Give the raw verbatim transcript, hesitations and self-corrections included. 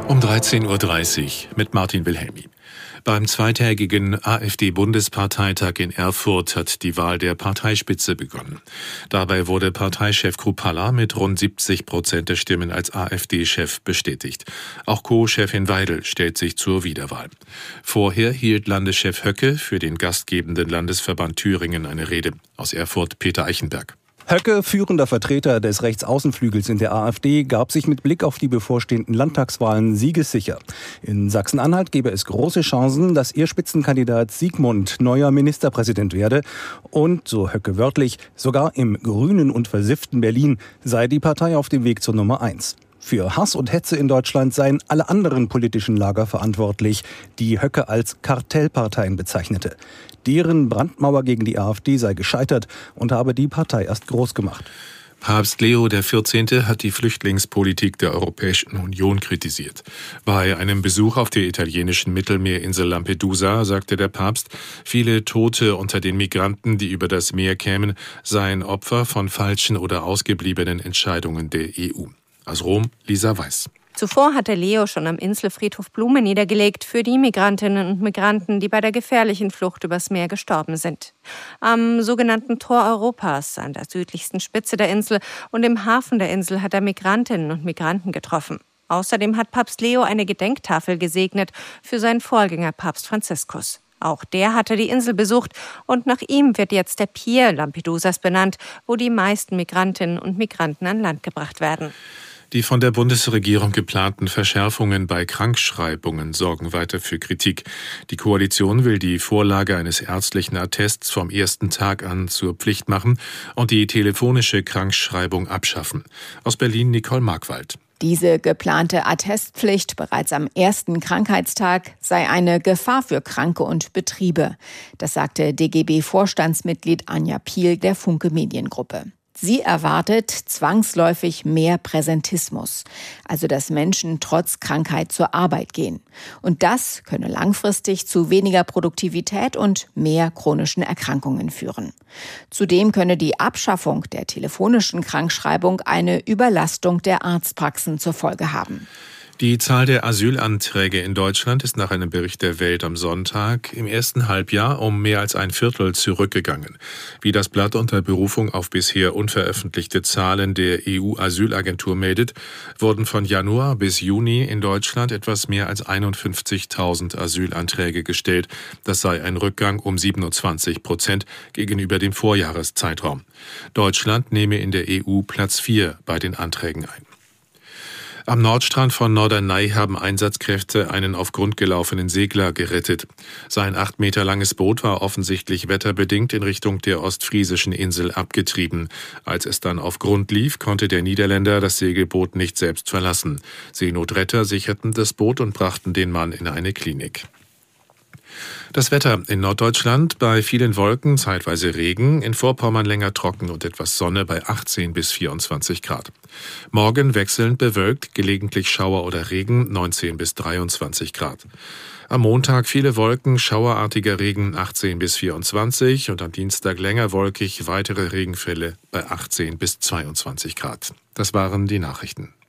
Um dreizehn Uhr dreißig mit Martin Wilhelmi. Beim zweitägigen AfD-Bundesparteitag in Erfurt hat die Wahl der Parteispitze begonnen. Dabei wurde Parteichef Kruppalla mit rund siebzig Prozent der Stimmen als AfD-Chef bestätigt. Auch Co-Chefin Weidel stellt sich zur Wiederwahl. Vorher hielt Landeschef Höcke für den gastgebenden Landesverband Thüringen eine Rede. Aus Erfurt Peter Eichenberg. Höcke, führender Vertreter des Rechtsaußenflügels in der AfD, gab sich mit Blick auf die bevorstehenden Landtagswahlen siegessicher. In Sachsen-Anhalt gebe es große Chancen, dass ihr Spitzenkandidat Sigmund neuer Ministerpräsident werde. Und, so Höcke wörtlich, sogar im grünen und versifften Berlin sei die Partei auf dem Weg zur Nummer eins. Für Hass und Hetze in Deutschland seien alle anderen politischen Lager verantwortlich, die Höcke als Kartellparteien bezeichnete. Deren Brandmauer gegen die AfD sei gescheitert und habe die Partei erst groß gemacht. Papst Leo der vierzehnte hat die Flüchtlingspolitik der Europäischen Union kritisiert. Bei einem Besuch auf der italienischen Mittelmeerinsel Lampedusa sagte der Papst, viele Tote unter den Migranten, die über das Meer kämen, seien Opfer von falschen oder ausgebliebenen Entscheidungen der E U. Aus Rom, Lisa Weiß. Zuvor hatte Leo schon am Inselfriedhof Blumen niedergelegt für die Migrantinnen und Migranten, die bei der gefährlichen Flucht übers Meer gestorben sind. Am sogenannten Tor Europas, an der südlichsten Spitze der Insel und im Hafen der Insel, hat er Migrantinnen und Migranten getroffen. Außerdem hat Papst Leo eine Gedenktafel gesegnet für seinen Vorgänger Papst Franziskus. Auch der hatte die Insel besucht und nach ihm wird jetzt der Pier Lampedusas benannt, wo die meisten Migrantinnen und Migranten an Land gebracht werden. Die von der Bundesregierung geplanten Verschärfungen bei Krankschreibungen sorgen weiter für Kritik. Die Koalition will die Vorlage eines ärztlichen Attests vom ersten Tag an zur Pflicht machen und die telefonische Krankschreibung abschaffen. Aus Berlin Nicole Markwald. Diese geplante Attestpflicht bereits am ersten Krankheitstag sei eine Gefahr für Kranke und Betriebe. Das sagte D G B-Vorstandsmitglied Anja Piel der Funke Mediengruppe. Sie erwartet zwangsläufig mehr Präsentismus, also dass Menschen trotz Krankheit zur Arbeit gehen. Und das könne langfristig zu weniger Produktivität und mehr chronischen Erkrankungen führen. Zudem könne die Abschaffung der telefonischen Krankschreibung eine Überlastung der Arztpraxen zur Folge haben. Die Zahl der Asylanträge in Deutschland ist nach einem Bericht der Welt am Sonntag im ersten Halbjahr um mehr als ein Viertel zurückgegangen. Wie das Blatt unter Berufung auf bisher unveröffentlichte Zahlen der E U-Asylagentur meldet, wurden von Januar bis Juni in Deutschland etwas mehr als einundfünfzigtausend Asylanträge gestellt. Das sei ein Rückgang um siebenundzwanzig Prozent gegenüber dem Vorjahreszeitraum. Deutschland nehme in der E U Platz vier bei den Anträgen ein. Am Nordstrand von Norderney haben Einsatzkräfte einen auf Grund gelaufenen Segler gerettet. Sein acht Meter langes Boot war offensichtlich wetterbedingt in Richtung der ostfriesischen Insel abgetrieben. Als es dann auf Grund lief, konnte der Niederländer das Segelboot nicht selbst verlassen. Seenotretter sicherten das Boot und brachten den Mann in eine Klinik. Das Wetter in Norddeutschland: bei vielen Wolken, zeitweise Regen, in Vorpommern länger trocken und etwas Sonne bei achtzehn bis vierundzwanzig Grad. Morgen wechselnd bewölkt, gelegentlich Schauer oder Regen, neunzehn bis dreiundzwanzig Grad. Am Montag viele Wolken, schauerartiger Regen, achtzehn bis vierundzwanzig und am Dienstag länger wolkig, weitere Regenfälle bei achtzehn bis zweiundzwanzig Grad. Das waren die Nachrichten.